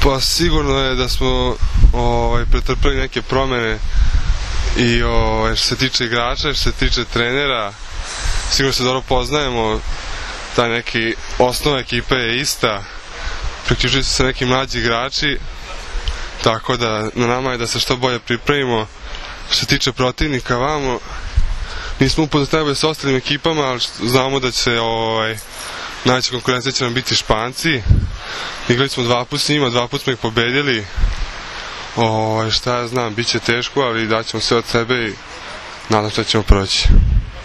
Pa sigurno je da smo pretrpeli neke promene i što se tiče igrača, što se tiče trenera, sigurno se dobro poznajemo, ta neki osnova ekipe je ista, priključuju se neki mlađi igrači, tako da na nama je da se što bolje pripremimo. Što se tiče protivnika vamo, nismo upoznati najbolje sa ostalim ekipama, ali znamo da će najveća konkurencija će nam biti Španci. Igrali smo 2 puta s njima, 2 puta smo ih pobedili. Šta ja znam, bit će teško, ali daćemo sve od sebe i nadam se da ćemo proći.